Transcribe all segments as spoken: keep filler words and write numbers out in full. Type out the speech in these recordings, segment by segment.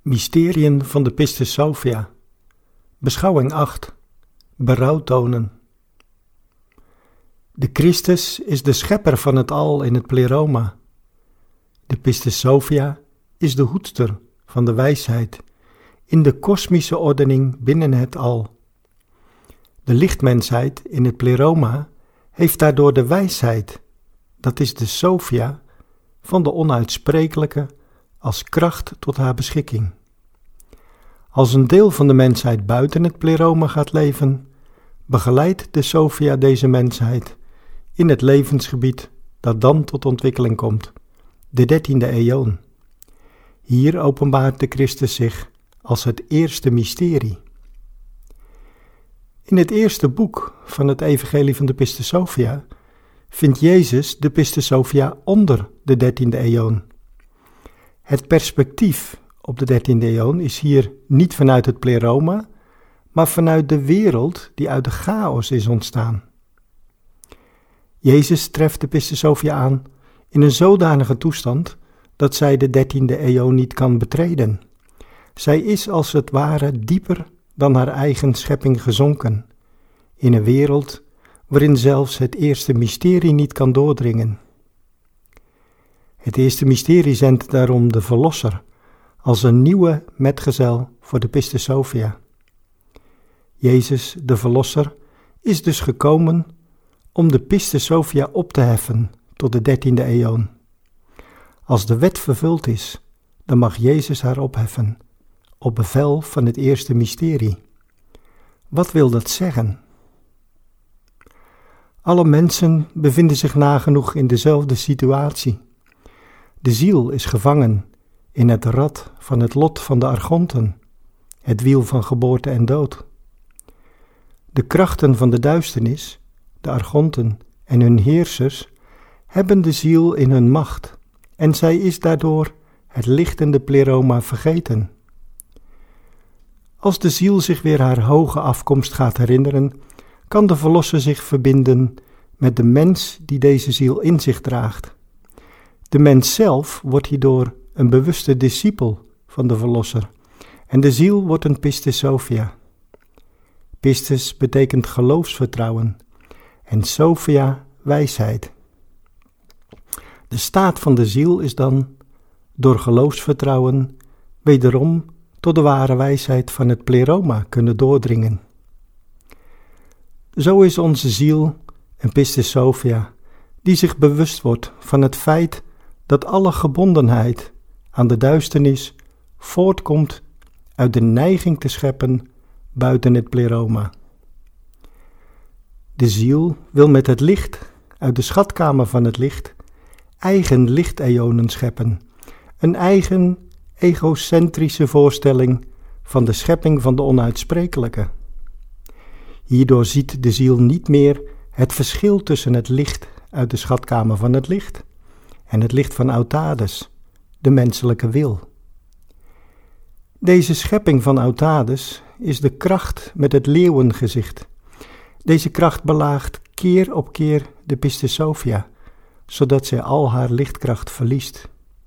Mysteriën van de Pistis Sophia. Beschouwing acht. Berouw tonen. De Christus is de schepper van het al in het pleroma. De Pistis Sophia is de hoedster van de wijsheid in de kosmische ordening binnen het al. De lichtmensheid in het pleroma heeft daardoor de wijsheid, dat is de Sophia, van de onuitsprekelijke als kracht tot haar beschikking. Als een deel van de mensheid buiten het pleroma gaat leven, begeleidt de Sophia deze mensheid in het levensgebied dat dan tot ontwikkeling komt, de dertiende eon. Hier openbaart de Christus zich als het eerste mysterie. In het eerste boek van het Evangelie van de Pistis Sophia vindt Jezus de Pistis Sophia onder de dertiende eon. Het perspectief op de dertiende eon is hier niet vanuit het pleroma, maar vanuit de wereld die uit de chaos is ontstaan. Jezus treft de Pistis Sophia aan in een zodanige toestand dat zij de dertiende eon niet kan betreden. Zij is als het ware dieper dan haar eigen schepping gezonken, in een wereld waarin zelfs het eerste mysterie niet kan doordringen. Het eerste mysterie zendt daarom de Verlosser als een nieuwe metgezel voor de Pistis Sophia. Jezus, de Verlosser, is dus gekomen om de Pistis Sophia op te heffen tot de dertiende eon. Als de wet vervuld is, dan mag Jezus haar opheffen, op bevel van het eerste mysterie. Wat wil dat zeggen? Alle mensen bevinden zich nagenoeg in dezelfde situatie. De ziel is gevangen in het rad van het lot van de argonten, het wiel van geboorte en dood. De krachten van de duisternis, de argonten en hun heersers, hebben de ziel in hun macht en zij is daardoor het lichtende pleroma vergeten. Als de ziel zich weer haar hoge afkomst gaat herinneren, kan de Verlosser zich verbinden met de mens die deze ziel in zich draagt. De mens zelf wordt hierdoor een bewuste discipel van de Verlosser en de ziel wordt een Pistis Sophia. Pistis betekent geloofsvertrouwen en Sophia wijsheid. De staat van de ziel is dan door geloofsvertrouwen wederom tot de ware wijsheid van het pleroma kunnen doordringen. Zo is onze ziel een Pistis Sophia die zich bewust wordt van het feit dat alle gebondenheid aan de duisternis voortkomt uit de neiging te scheppen buiten het pleroma. De ziel wil met het licht uit de schatkamer van het licht eigen lichteonen scheppen, een eigen egocentrische voorstelling van de schepping van de onuitsprekelijke. Hierdoor ziet de ziel niet meer het verschil tussen het licht uit de schatkamer van het licht en het licht van Autades, de menselijke wil. Deze schepping van Autades is de kracht met het leeuwengezicht. Deze kracht belaagt keer op keer de Pistis Sophia, zodat zij al haar lichtkracht verliest.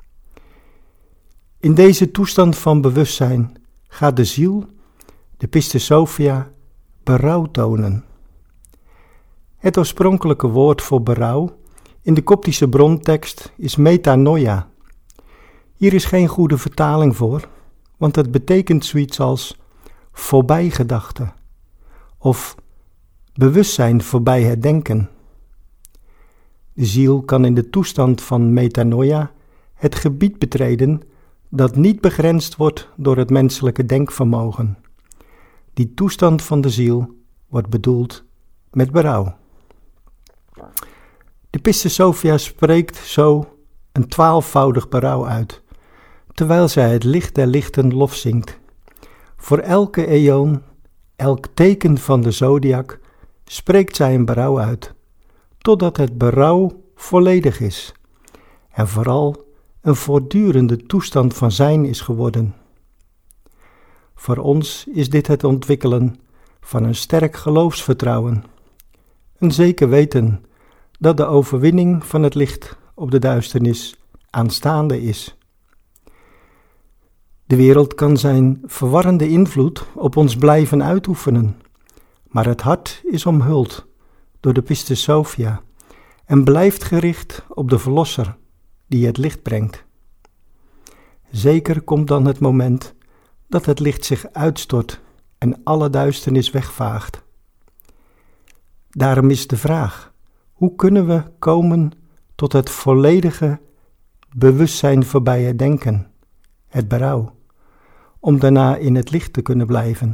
In deze toestand van bewustzijn gaat de ziel, de Pistis Sophia, berouw tonen. Het oorspronkelijke woord voor berouw in de Koptische brontekst is metanoia. Hier is geen goede vertaling voor, want het betekent zoiets als voorbijgedachte of bewustzijn voorbij het denken. De ziel kan in de toestand van metanoia het gebied betreden dat niet begrensd wordt door het menselijke denkvermogen. Die toestand van de ziel wordt bedoeld met berouw. De Pistis Sophia spreekt zo een twaalfvoudig berouw uit, terwijl zij het licht der lichten lof zingt. Voor elke eon, elk teken van de zodiac, spreekt zij een berouw uit, totdat het berouw volledig is en vooral een voortdurende toestand van zijn is geworden. Voor ons is dit het ontwikkelen van een sterk geloofsvertrouwen, een zeker weten dat de overwinning van het licht op de duisternis aanstaande is. De wereld kan zijn verwarrende invloed op ons blijven uitoefenen, maar het hart is omhuld door de Pistis Sophia en blijft gericht op de Verlosser die het licht brengt. Zeker komt dan het moment dat het licht zich uitstort en alle duisternis wegvaagt. Daarom is de vraag, hoe kunnen we komen tot het volledige bewustzijn voorbij het denken, het berouw, om daarna in het licht te kunnen blijven?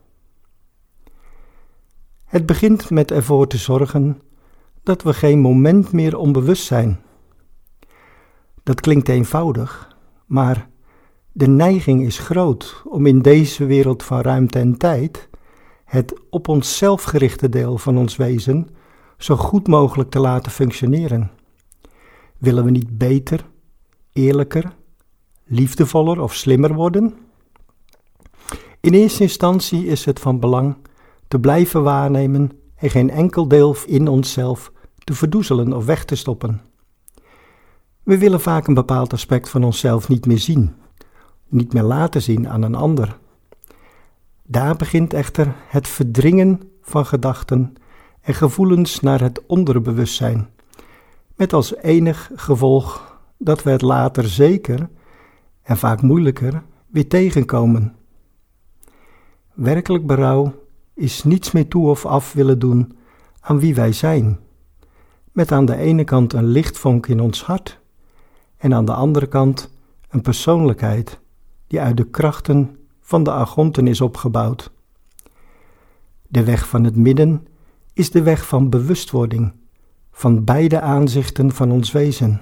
Het begint met ervoor te zorgen dat we geen moment meer onbewust zijn. Dat klinkt eenvoudig, maar de neiging is groot om in deze wereld van ruimte en tijd het op onszelf gerichte deel van ons wezen zo goed mogelijk te laten functioneren. Willen we niet beter, eerlijker, liefdevoller of slimmer worden? In eerste instantie is het van belang te blijven waarnemen en geen enkel deel in onszelf te verdoezelen of weg te stoppen. We willen vaak een bepaald aspect van onszelf niet meer zien, niet meer laten zien aan een ander. Daar begint echter het verdringen van gedachten en gevoelens naar het onderbewustzijn, met als enig gevolg dat we het later zeker en vaak moeilijker weer tegenkomen. Werkelijk berouw is niets meer toe of af willen doen aan wie wij zijn, met aan de ene kant een lichtvonk in ons hart en aan de andere kant een persoonlijkheid die uit de krachten van de argonten is opgebouwd. De weg van het midden is de weg van bewustwording, van beide aanzichten van ons wezen.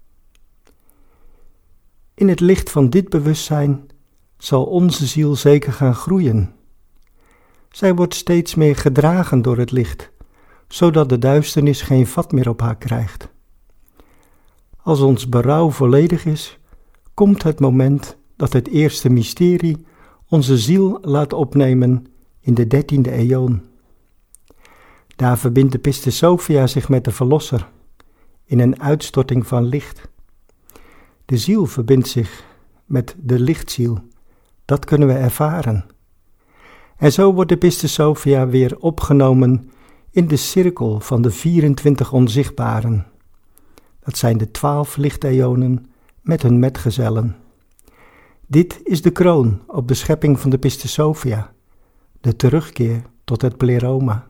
In het licht van dit bewustzijn zal onze ziel zeker gaan groeien. Zij wordt steeds meer gedragen door het licht, zodat de duisternis geen vat meer op haar krijgt. Als ons berouw volledig is, komt het moment dat het eerste mysterie onze ziel laat opnemen in de dertiende eeuw. Daar verbindt de Pistis Sophia zich met de Verlosser in een uitstorting van licht. De ziel verbindt zich met de lichtziel, dat kunnen we ervaren. En zo wordt de Pistis Sophia weer opgenomen in de cirkel van de vierentwintig onzichtbaren. Dat zijn de twaalf lichteonen met hun metgezellen. Dit is de kroon op de schepping van de Pistis Sophia, de terugkeer tot het pleroma.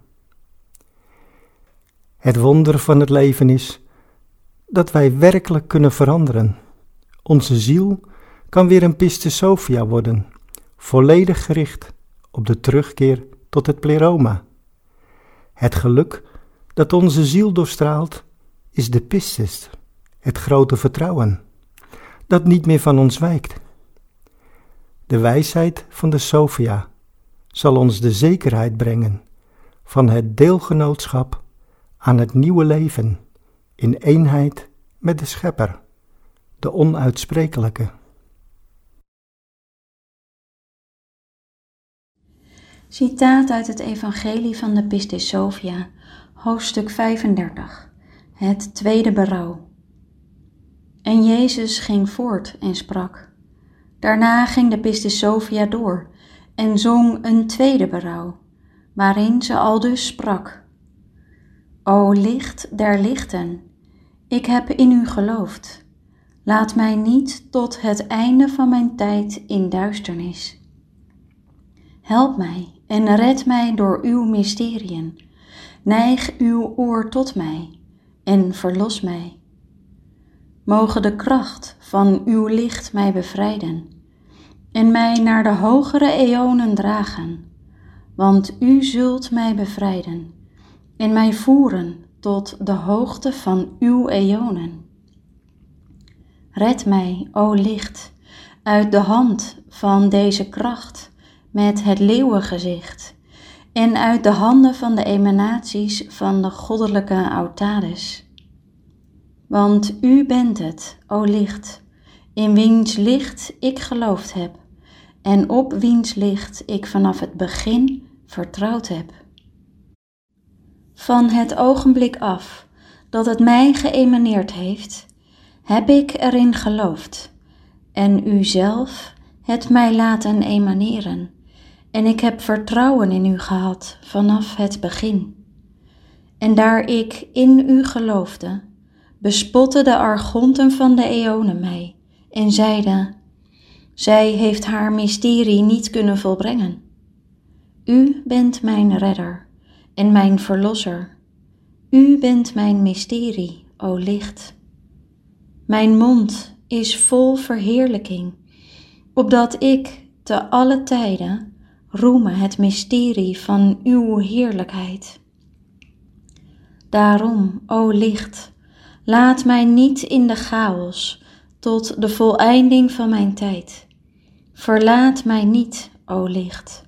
Het wonder van het leven is dat wij werkelijk kunnen veranderen. Onze ziel kan weer een Pistis Sophia worden, volledig gericht op de terugkeer tot het pleroma. Het geluk dat onze ziel doorstraalt is de Pistis, het grote vertrouwen, dat niet meer van ons wijkt. De wijsheid van de Sophia zal ons de zekerheid brengen van het deelgenootschap aan het nieuwe leven in eenheid met de Schepper, de onuitsprekelijke. Citaat uit het Evangelie van de Pistis Sophia, hoofdstuk vijfendertig, het tweede berouw. En Jezus ging voort en sprak. Daarna ging de Pistis Sophia door en zong een tweede berouw, waarin ze aldus sprak. O licht der lichten, ik heb in u geloofd. Laat mij niet tot het einde van mijn tijd in duisternis. Help mij en red mij door uw mysteriën. Neig uw oor tot mij en verlos mij. Moge de kracht van uw licht mij bevrijden en mij naar de hogere eonen dragen, want u zult mij bevrijden en mij voeren tot de hoogte van uw eonen. Red mij, o licht, uit de hand van deze kracht met het leeuwengezicht en uit de handen van de emanaties van de goddelijke Autades. Want u bent het, o licht, in wiens licht ik geloofd heb en op wiens licht ik vanaf het begin vertrouwd heb. Van het ogenblik af dat het mij geëmaneerd heeft, heb ik erin geloofd en u zelf het mij laten emaneren, en ik heb vertrouwen in u gehad vanaf het begin. En daar ik in u geloofde, bespotten de argonten van de eonen mij en zeiden: zij heeft haar mysterie niet kunnen volbrengen. U bent mijn redder en mijn verlosser. U bent mijn mysterie, o licht. Mijn mond is vol verheerlijking, opdat ik te alle tijden roeme het mysterie van uw heerlijkheid. Daarom, o licht, laat mij niet in de chaos tot de voleinding van mijn tijd. Verlaat mij niet, o licht.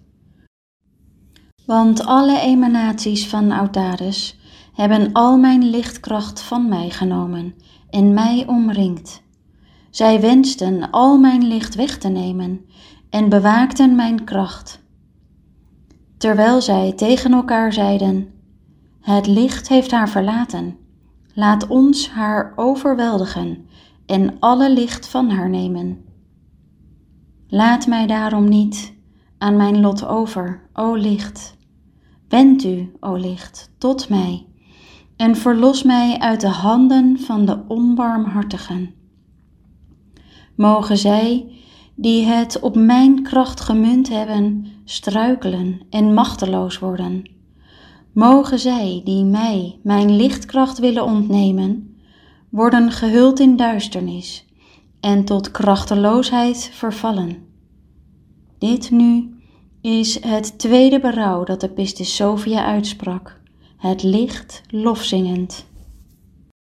Want alle emanaties van Autaris hebben al mijn lichtkracht van mij genomen en mij omringd. Zij wensten al mijn licht weg te nemen en bewaakten mijn kracht. Terwijl zij tegen elkaar zeiden: het licht heeft haar verlaten, laat ons haar overweldigen en alle licht van haar nemen. Laat mij daarom niet aan mijn lot over, o licht. Wend u, o licht, tot mij en verlos mij uit de handen van de onbarmhartigen. Mogen zij, die het op mijn kracht gemunt hebben, struikelen en machteloos worden. Mogen zij, die mij mijn lichtkracht willen ontnemen, worden gehuld in duisternis en tot krachteloosheid vervallen. Dit nu is het tweede berouw dat de Pistis Sophia uitsprak, het licht lofzingend.